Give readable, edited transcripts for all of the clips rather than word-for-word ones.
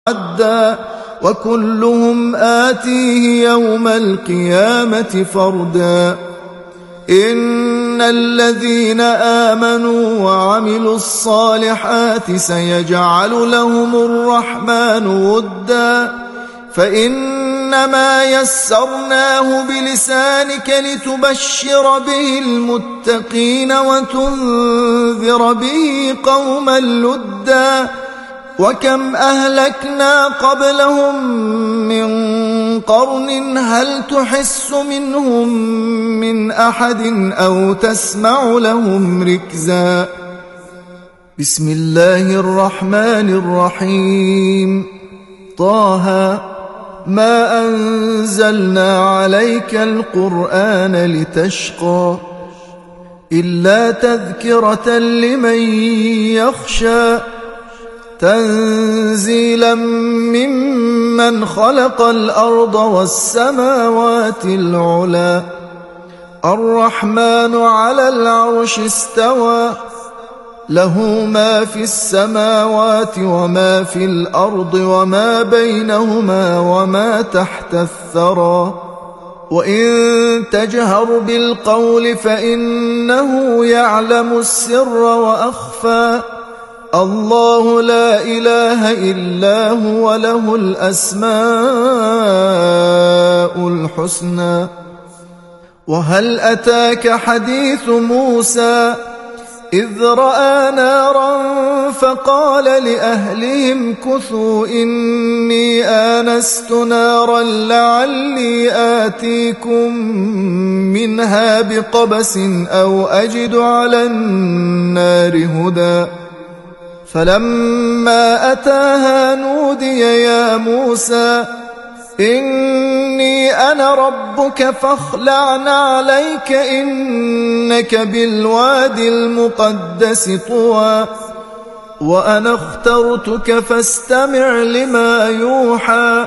عدا وكلهم آتيه يوم القيامة فردا إن الذين آمنوا وعملوا الصالحات سيجعل لهم الرحمن ودا فإنما يسرناه بلسانك لتبشر به المتقين وتنذر به قوما لدا وكم أهلكنا قبلهم من قرن هل تحس منهم من أحد أو تسمع لهم ركزا بسم الله الرحمن الرحيم طه ما أنزلنا عليك القرآن لتشقى إلا تذكرة لمن يخشى تنزيلا ممن خلق الأرض والسماوات العلى الرحمن على العرش استوى له ما في السماوات وما في الأرض وما بينهما وما تحت الثرى وإن تجهر بالقول فإنه يعلم السر وأخفى الله لا إله إلا هو له الأسماء الحسنى وهل أتاك حديث موسى إذ رأى نارا فقال لأهلهم كثوا إني آنست نارا لعلي آتيكم منها بقبس أو أجد على النار هدى فلما أتاها نودي يا موسى إني أنا ربك فاخلع عليك إنك بالواد المقدس طوى وأنا اخترتك فاستمع لما يوحى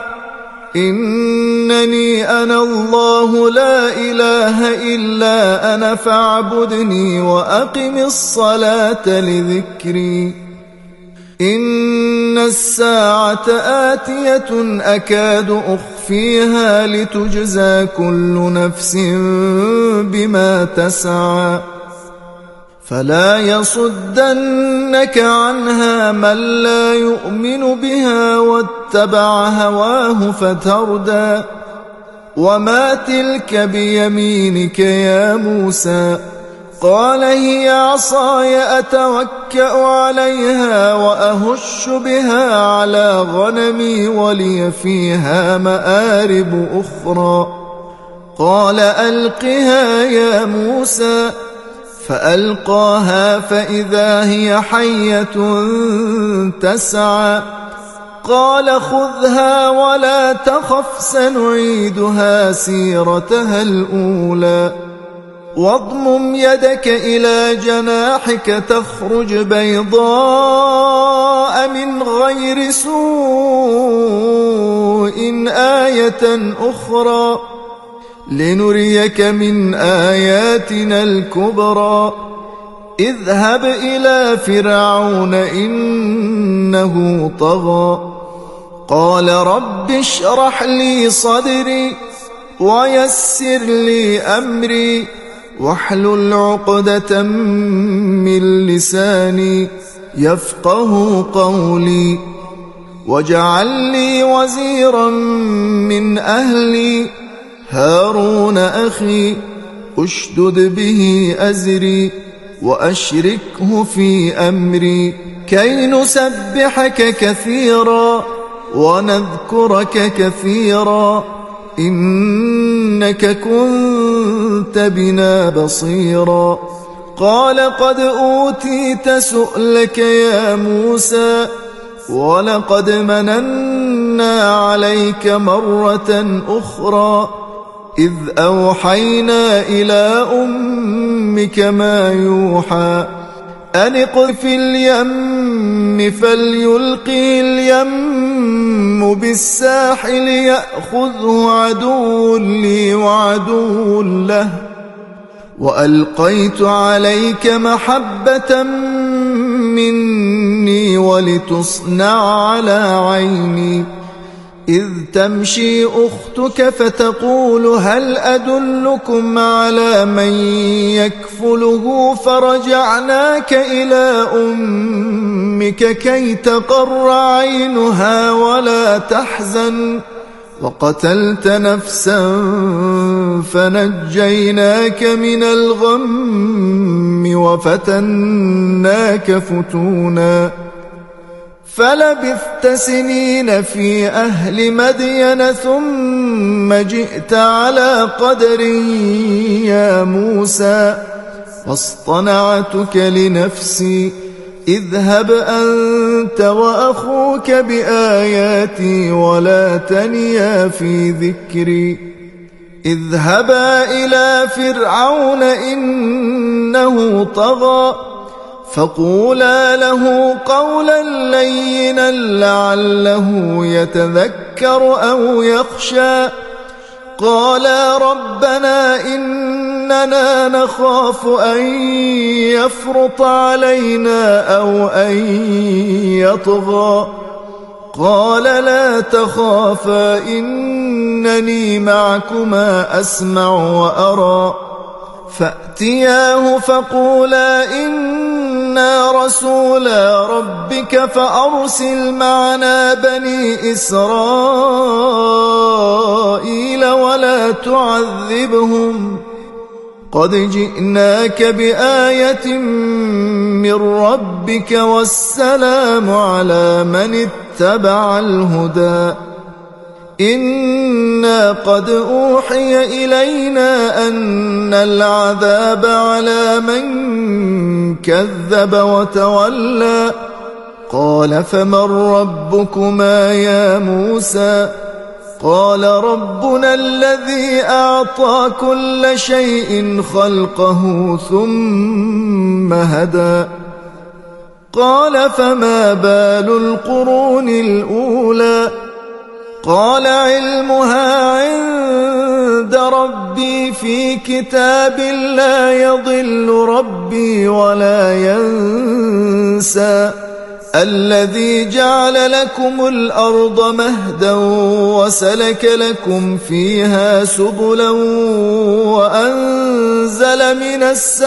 إنني أنا الله لا إله إلا أنا فاعبدني وأقم الصلاة لذكري إن الساعة آتية أكاد أخفيها لتجزى كل نفس بما تسعى فلا يصدنك عنها من لا يؤمن بها واتبع هواه فتردى وما تلك بيمينك يا موسى قال هي عصاي أتوكأ عليها وأهش بها على غنمي ولي فيها مآرب أخرى قال ألقها يا موسى فألقاها فإذا هي حية تسعى قال خذها ولا تخف سنعيدها سيرتها الأولى واضمم يدك إلى جناحك تخرج بيضاء من غير سوء آية أخرى لنريك من آياتنا الكبرى اذهب إلى فرعون إنه طغى قال رب اشرح لي صدري ويسر لي أمري واحلل عقدة من لساني يفقه قولي واجعل لي وزيرا من أهلي هارون أخي أشدد به أزري وأشركه في أمري كي نسبحك كثيرا ونذكرك كثيرا إنك كنت بنا بصيرا قال قد أوتيت سؤلك يا موسى ولقد مننا عليك مرة أخرى إذ أوحينا إلى أمك ما يوحى أن اقذف اليم فليلقي اليم بالساحل يأخذه عدو لي وعدو له وألقيت عليك محبة مني ولتصنع على عيني إذ تمشي أختك فتقول هل أدلكم على من يكفله فرجعناك إلى أمك كي تقر عينها ولا تحزن وقتلت نفسا فنجيناك من الغم وفتناك فتونا فلبثت سنين في أهل مدين ثم جئت على قدر يا موسى واصطنعتك لنفسي اذهب أنت وأخوك بآياتي ولا تنيا في ذكري اذهبا إلى فرعون إنه طغى فقولا له قولا لينا لعله يتذكر أو يخشى قالا ربنا إننا نخاف أن يفرط علينا أو أن يطغى قال لا تخافا إنني معكما أسمع وأرى فأتياه فقولا إنا رسولا ربك فأرسل معنا بني إسرائيل ولا تعذبهم قد جئناك بآية من ربك والسلام على من اتبع الهدى إنا قد أوحي إلينا أن العذاب على من كذب وتولى قال فمن ربكما يا موسى قال ربنا الذي أعطى كل شيء خلقه ثم هدى قال فما بال القرون الأولى قال علمها عند ربي في كتاب لا يضل ربي ولا ينسى الذي جعل لكم الأرض مهدا وسلك لكم فيها سبلا وأنزل من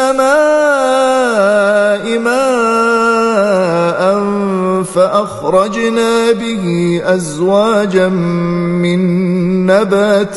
السماء ماء فأخرجنا به أزواجا من نبات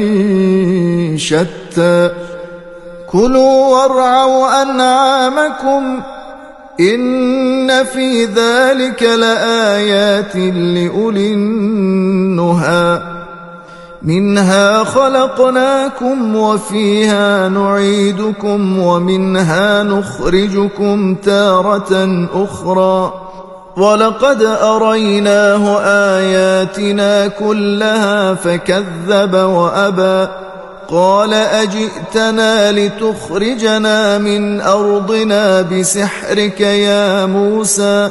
شتى كلوا وارعوا أنعامكم إن في ذلك لآيات لأولي النهى منها خلقناكم وفيها نعيدكم ومنها نخرجكم تارة أخرى ولقد أريناه آياتنا كلها فكذب وأبى قال أجئتنا لتخرجنا من أرضنا بسحرك يا موسى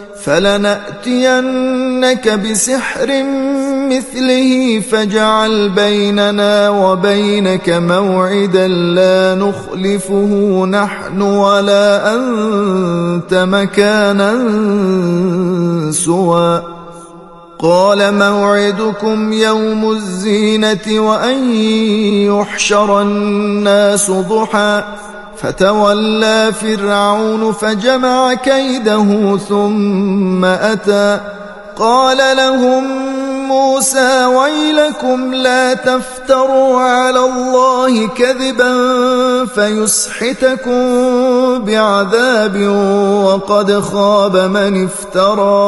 فلنأتينك بسحر مثله فاجعل بيننا وبينك موعدا لا نخلفه نحن ولا أنت مكانا سوى قال موعدكم يوم الزينة وأن يحشر الناس ضحى فتولى فرعون فجمع كيده ثم أتى قال لهم موسى ويلكم لا تفتروا على الله كذبا فيسحتكم بعذاب وقد خاب من افترى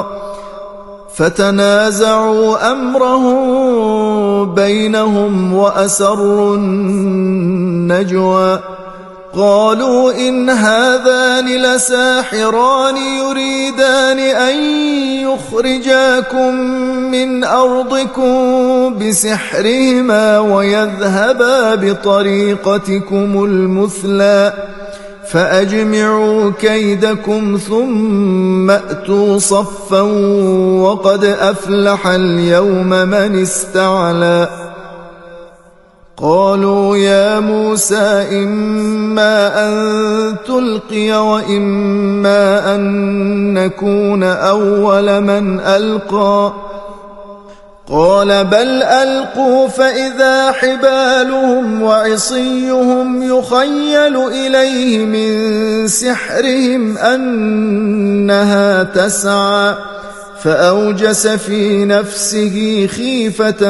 فتنازعوا أمرهم بينهم وأسروا النجوى قالوا إن هذان لساحران يريدان أن يخرجاكم من أرضكم بسحرهما ويذهبا بطريقتكم المثلى فأجمعوا كيدكم ثم أتوا صفا وقد أفلح اليوم من استعلى قالوا يا موسى إما أن تلقي وإما أن نكون أول من ألقى قال بل ألقوا فإذا حبالهم وعصيهم يخيل إليه من سحرهم أنها تسعى فأوجس في نفسه خيفة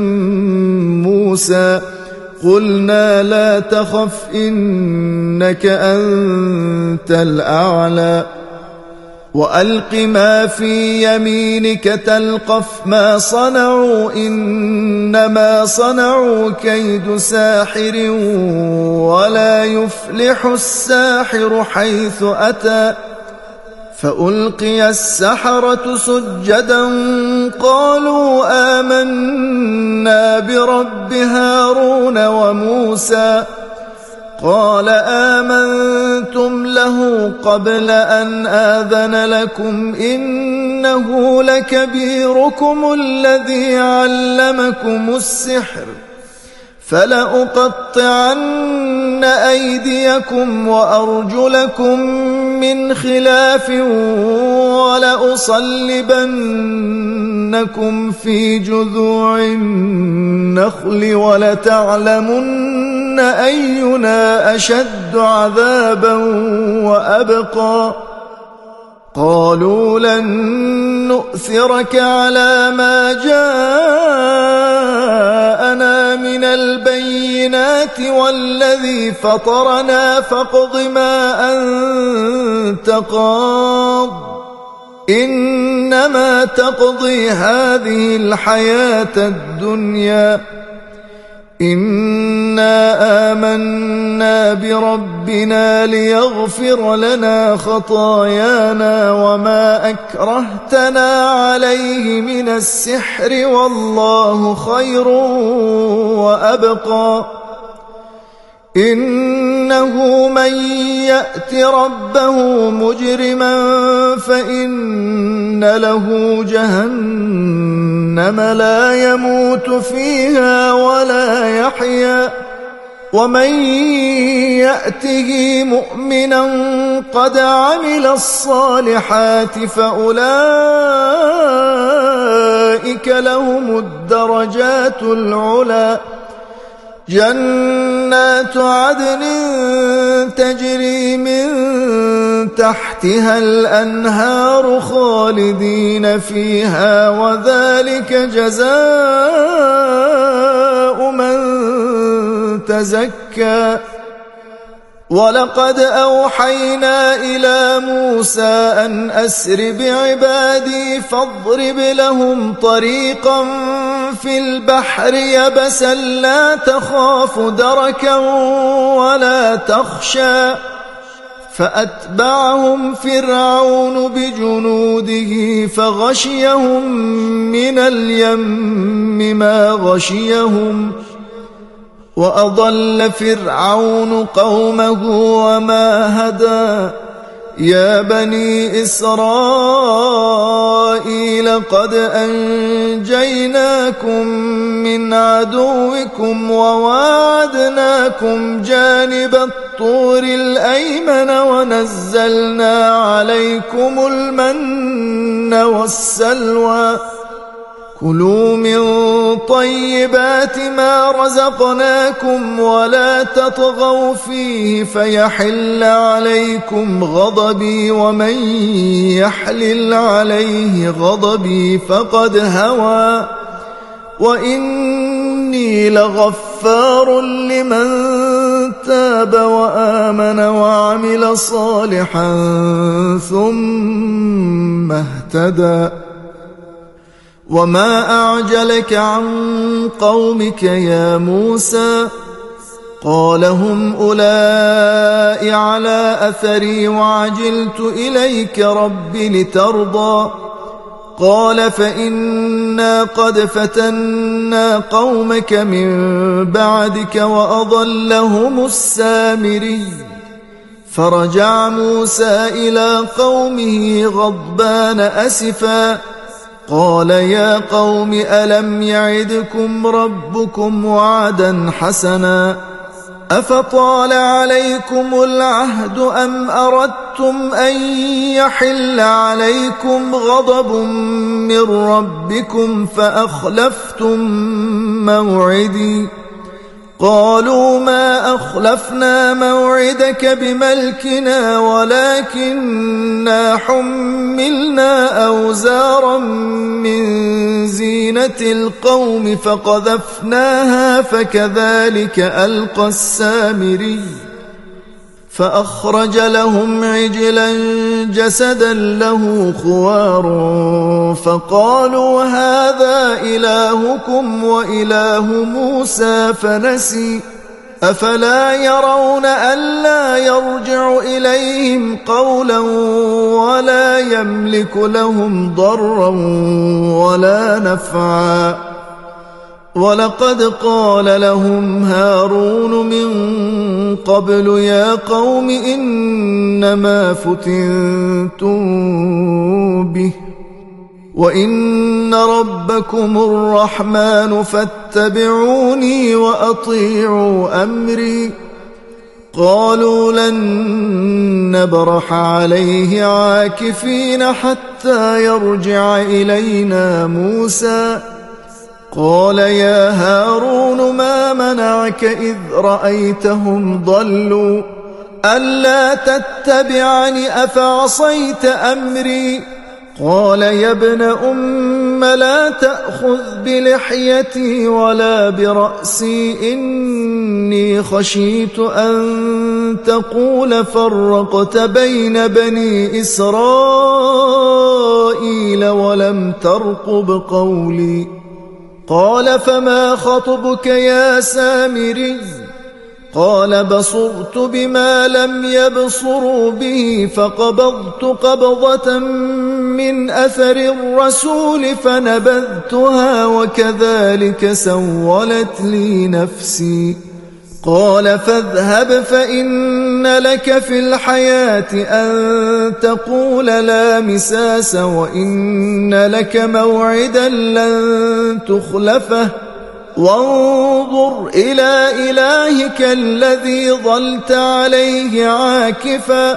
موسى قلنا لا تخف إنك أنت الأعلى وألق ما في يمينك تلقف ما صنعوا إنما صنعوا كيد ساحر ولا يفلح الساحر حيث أتى فألقي السحرة سجدا قالوا آمنا برب هارون وموسى قال آمنتم له قبل أن آذن لكم إنه لكبيركم الذي علمكم السحر فلأقطعن أيديكم وأرجلكم من خلاف ولأصلبنكم في جذوع النخل ولتعلمن أينا أشد عذابا وأبقى قالوا لن نؤثرك على ما جاءنا من البينات والذي فطرنا فاقض ما أنت قاض إنما تقضي هذه الحياة الدنيا إنا آمنا بربنا ليغفر لنا خطايانا وما أكرهتنا عليه من السحر والله خير وأبقى إنه من يأت ربه مجرما فإن له جهنم لا يموت فيها ولا يحيا ومن يأته مؤمنا قد عمل الصالحات فأولئك لهم الدرجات العلى جنات عدن تجري من تحتها الأنهار خالدين فيها وذلك جزاء من تزكى ولقد أوحينا إلى موسى أن أسر بعبادي فاضرب لهم طريقا في البحر يبسا لا تخاف دركا ولا تخشى فأتبعهم فرعون بجنوده فغشيهم من اليم ما غشيهم وأضل فرعون قومه وما هدى يا بني إسرائيل قد أنجيناكم من عدوكم وواعدناكم جانب الطور الأيمن ونزلنا عليكم المن والسلوى كلوا من طيبات ما رزقناكم ولا تطغوا فيه فيحل عليكم غضبي ومن يحلل عليه غضبي فقد هوى وإني لغفار لمن تاب وآمن وعمل صالحا ثم اهتدى وما أعجلك عن قومك يا موسى قال هم أولئك على أثري وعجلت إليك رب لترضى قال فإنا قد فتنا قومك من بعدك وأضلهم السامري فرجع موسى إلى قومه غضبان أسفا قال يا قوم ألم يعدكم ربكم وعدا حسنا أفطال عليكم العهد أم أردتم أن يحل عليكم غضب من ربكم فأخلفتم موعدي قالوا ما أخلفنا موعدك بملكنا ولكننا حملنا أوزارا من زينة القوم فقذفناها فكذلك ألقى السامري فأخرج لهم عجلا جسدا له خوار فقالوا هذا إلهكم وإله موسى فنسي أفلا يرون ألا يرجع إليهم قولا ولا يملك لهم ضرا ولا نفعا ولقد قال لهم هارون من قبل يا قوم إنما فتنتم به وإن ربكم الرحمن فاتبعوني وأطيعوا أمري قالوا لن نبرح عليه عاكفين حتى يرجع إلينا موسى قال يا هارون ما منعك إذ رأيتهم ضلوا ألا تتبعني أفعصيت أمري قال يا ابن أم لا تأخذ بلحيتي ولا برأسي إني خشيت أن تقول فرقت بين بني إسرائيل ولم ترقب قولي قال فما خطبك يا سامري قال بصرت بما لم يبصروا به فقبضت قبضة من أثر الرسول فنبذتها وكذلك سولت لي نفسي قال فاذهب فإن لك في الحياة أن تقول لا مساس وإن لك موعدا لن تخلفه وانظر إلى إلهك الذي ظلت عليه عاكفا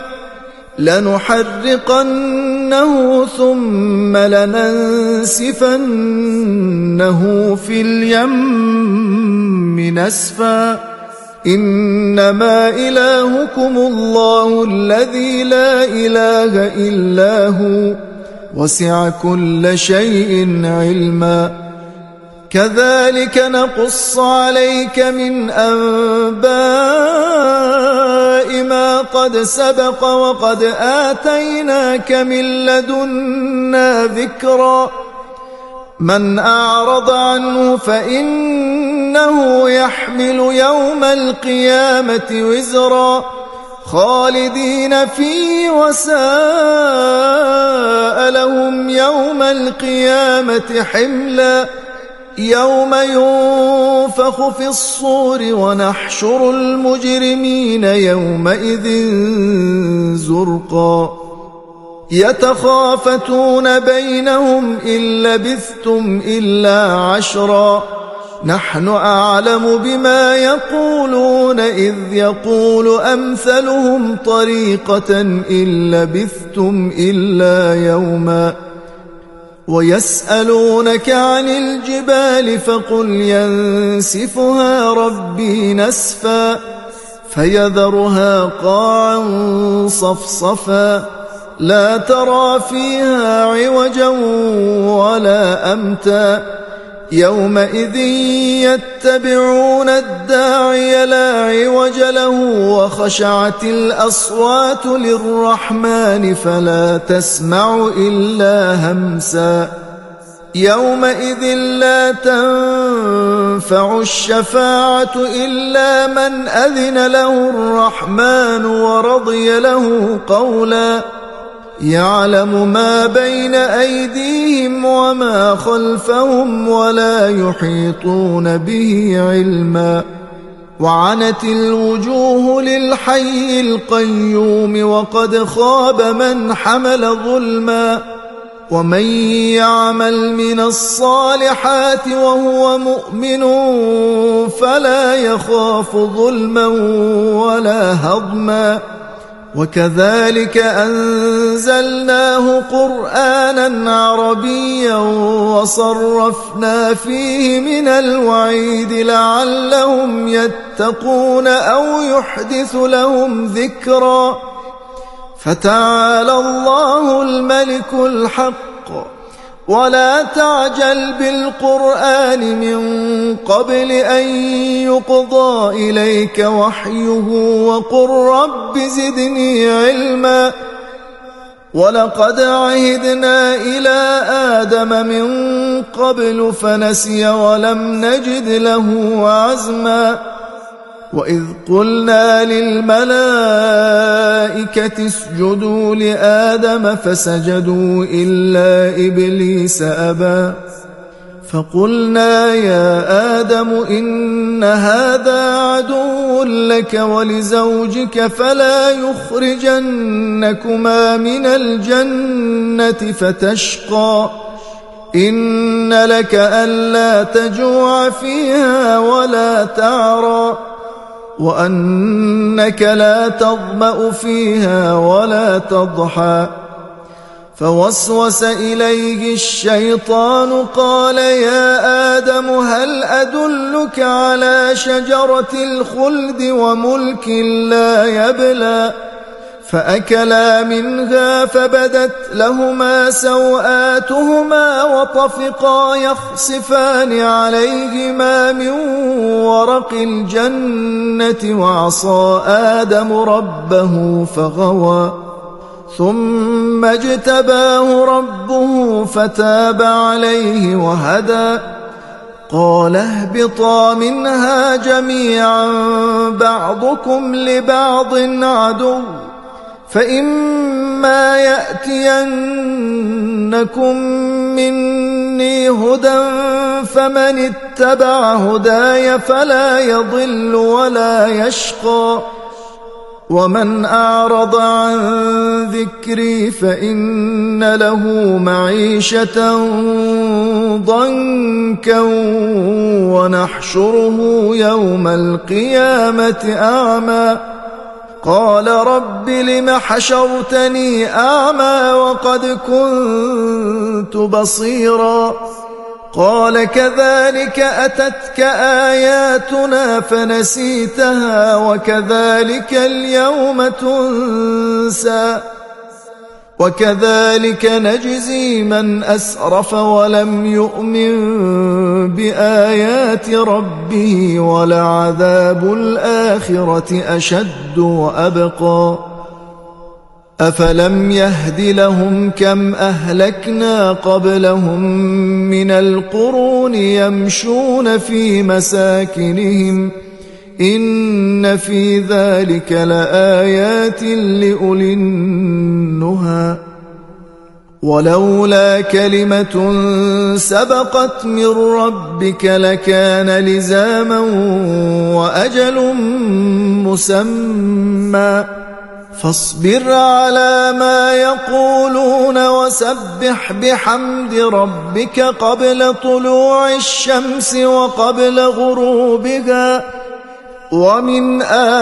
لنحرقنه ثم لننسفنه في اليم نسفا إنما إلهكم الله الذي لا إله إلا هو وسع كل شيء علما كذلك نقص عليك من أنباء ما قد سبق وقد آتيناك من لدنا ذكرا من أعرض عنه فإنه يحمل يوم القيامة وزرا خالدين فيه وساء لهم يوم القيامة حملا يوم ينفخ في الصور ونحشر المجرمين يومئذ زرقا يتخافتون بينهم إن لبثتم إلا عشرا نحن أعلم بما يقولون إذ يقول أمثلهم طريقة إن لبثتم إلا يوما ويسألونك عن الجبال فقل ينسفها ربي نسفا فيذرها قاعا صفصفا لا ترى فيها عوجا ولا أمتا يومئذ يتبعون الداعي لا عوج له وخشعت الأصوات للرحمن فلا تسمع إلا همسا يومئذ لا تنفع الشفاعة إلا من أذن له الرحمن ورضي له قولا يعلم ما بين أيديهم وما خلفهم ولا يحيطون به علما وعنت الوجوه للحي القيوم وقد خاب من حمل ظلما ومن يعمل من الصالحات وهو مؤمن فلا يخاف ظلما ولا هضما وكذلك أنزلناه قرآنا عربيا وصرفنا فيه من الوعيد لعلهم يتقون أو يحدث لهم ذكرا فتعالى الله الملك الحق ولا تعجل بالقرآن من قبل أن يقضى إليك وحيه وقل رب زدني علما ولقد عهدنا إلى آدم من قبل فنسي ولم نجد له عزما وإذ قلنا للملائكة اسجدوا لآدم فسجدوا إلا إبليس أبى فقلنا يا آدم إن هذا عدو لك ولزوجك فلا يخرجنكما من الجنة فتشقى إن لك ألا تجوع فيها ولا تعرى وأنك لا تظمأ فيها ولا تضحى فوسوس إليه الشيطان قال يا آدم هل أدلك على شجرة الخلد وملك لا يبلى فأكلا منها فبدت لهما سوآتهما وطفقا يخصفان عليهما من ورق الجنة وعصى آدم ربه فغوى ثم اجتباه ربه فتاب عليه وهدى قال اهبطا منها جميعا بعضكم لبعض عدو فإما يأتينكم مني هدى فمن اتبع هداي فلا يضل ولا يشقى ومن أعرض عن ذكري فإن له معيشة ضنكا ونحشره يوم القيامة أعمى قال رب لم حشرتني أعمى وقد كنت بصيرا قال كذلك أتتك آياتنا فنسيتها وكذلك اليوم تنسى وكذلك نجزي من أسرف ولم يؤمن بآيات ربه ولعذاب الآخرة أشد وأبقى أفلم يهد لهم كم أهلكنا قبلهم من القرون يمشون في مساكنهم إن في ذلك لآيات لأولي النهى ولولا كلمة سبقت من ربك لكان لزاما وأجل مسمى فاصبر على ما يقولون وسبح بحمد ربك قبل طلوع الشمس وقبل غروبها ومن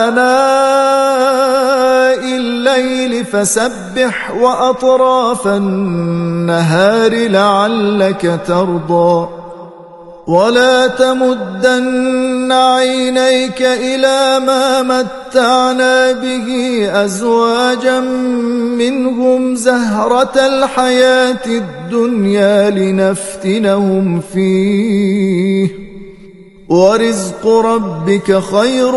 آناء الليل فسبح وأطراف النهار لعلك ترضى ولا تمدن عينيك إلى ما متعنا به أزواجا منهم زهرة الحياة الدنيا لنفتنهم فيه ورزق ربك خير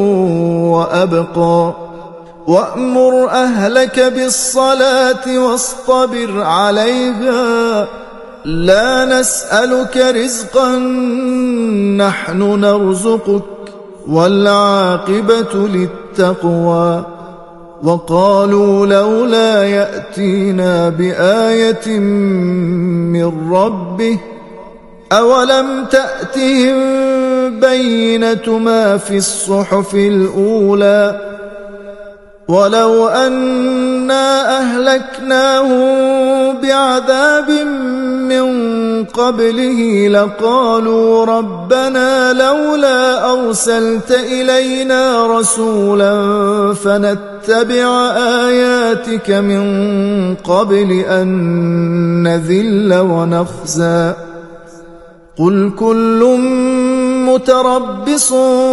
وأبقى وأمر أهلك بالصلاة واصطبر عليها لا نسألك رزقا نحن نرزقك والعاقبة للتقوى وقالوا لولا يأتينا بآية من ربه أولم تأتهم بينة ما في الصحف الأولى ولو أن أنا أهلكناهم بعذاب من قبله لقالوا ربنا لولا أرسلت إلينا رسولا فنتبع آياتك من قبل أن نذل ونخزى قل كل متربص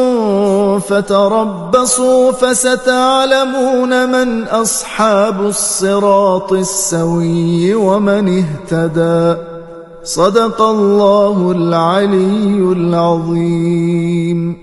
فتربصوا فستعلمون من أصحاب الصراط السوي ومن اهتدى صدق الله العلي العظيم.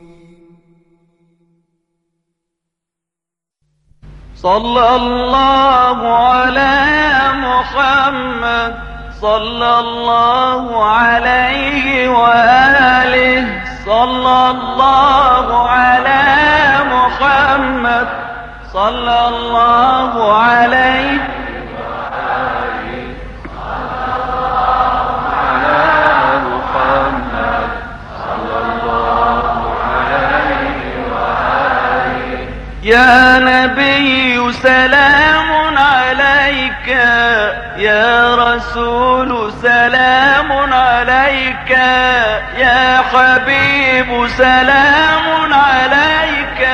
صلى الله على محمد صلى الله عليه وآله صلى الله على محمد صلى الله عليه وآله صلى الله على محمد صلى الله عليه وآله. يا نبي سلام عليك، يا رسول سلام عليك، يا حبيب سلام عليك،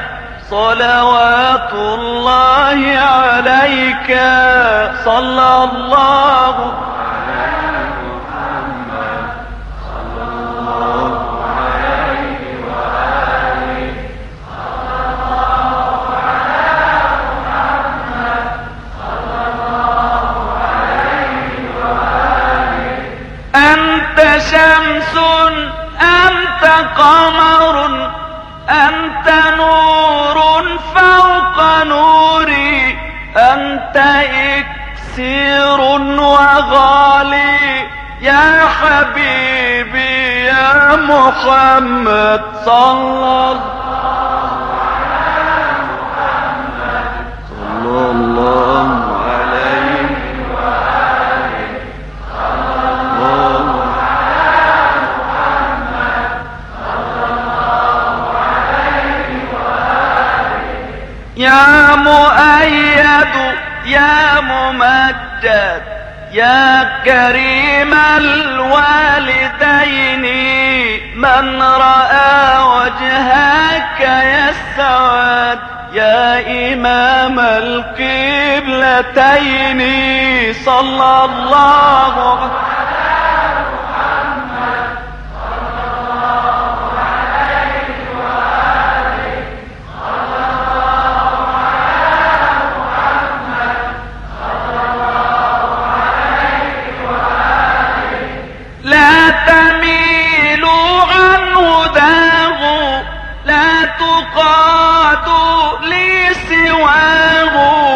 صلوات الله عليك صلى الله على محمد صلى الله عليه وآله صلى الله على محمد صلى الله عليه وآله. أنت شمس أنت قمر أنت نور فوق نوري، أنت إكسير وغالي يا حبيبي يا محمد صلى الله على محمد صلى الله عليه وآله صلى الله على محمد صلى الله عليه وآله. يا مؤيد يا ممجد يا كريم الوالدين، من رأى وجهك يسعد يا إمام القبلتين صلى الله على محمد صلى الله عليه وآله صلى الله على محمد صلى الله عليه وآله. لا تميلوا عن هداه لا تقادوا لي سواه،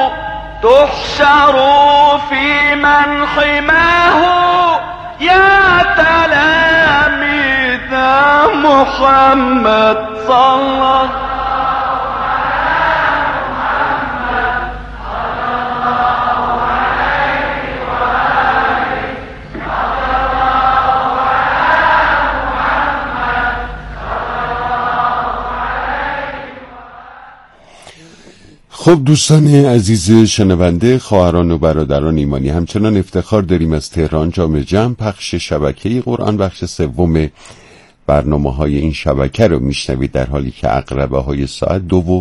تحشروا في من حماه يا تلاميذ محمد صلى الله على محمد صلى الله عليه وآله صلى الله على محمد صلى الله عليه. خب دوستان عزیز شنونده، خواهران و برادران ایمانی، همچنان افتخار داریم از تهران جامع جمع پخش شبکه قرآن بخش سوم برنامه‌های این شبکه رو میشنوید، در حالی که عقربه های ساعت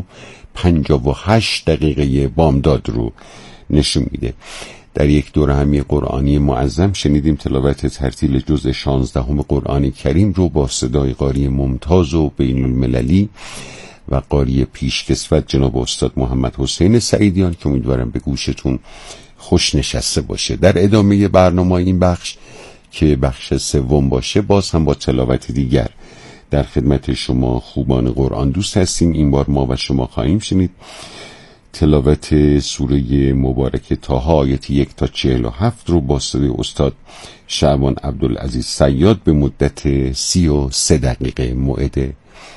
2:58 بامداد رو نشون میده. در یک دوره همی قرآنی معظم شنیدیم تلاوت ترتیل جزء 16 قرآن کریم رو با صدای قاری ممتاز و بین المللی و قاری پیشکسوت جناب استاد محمد حسین سعیدیان که امیدوارم به گوشتون خوش نشسته باشه. در ادامه برنامه این بخش که بخش سوم باشه، باز هم با تلاوت دیگر در خدمت شما خوبان قرآن دوست هستیم. این بار ما و شما خواهیم شنید تلاوت سوره مبارک طه آیت 1 تا 47 رو با صدای استاد شعبان عبدالعزیز صیاد به مدت 33 دقیقه. موعد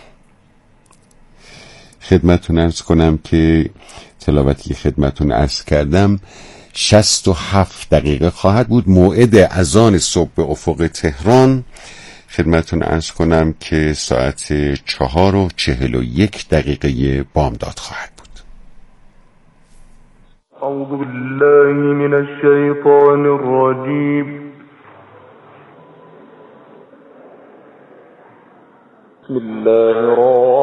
خدمتون عرض کنم که تلاوتی خدمتون عرض کردم 67 دقیقه خواهد بود. موعد اذان صبح به افق تهران خدمتون عرض کنم که ساعت 4:41 بامداد خواهد بود. أعوذ بالله من الشيطان الرجيم. بسم الله الرحمن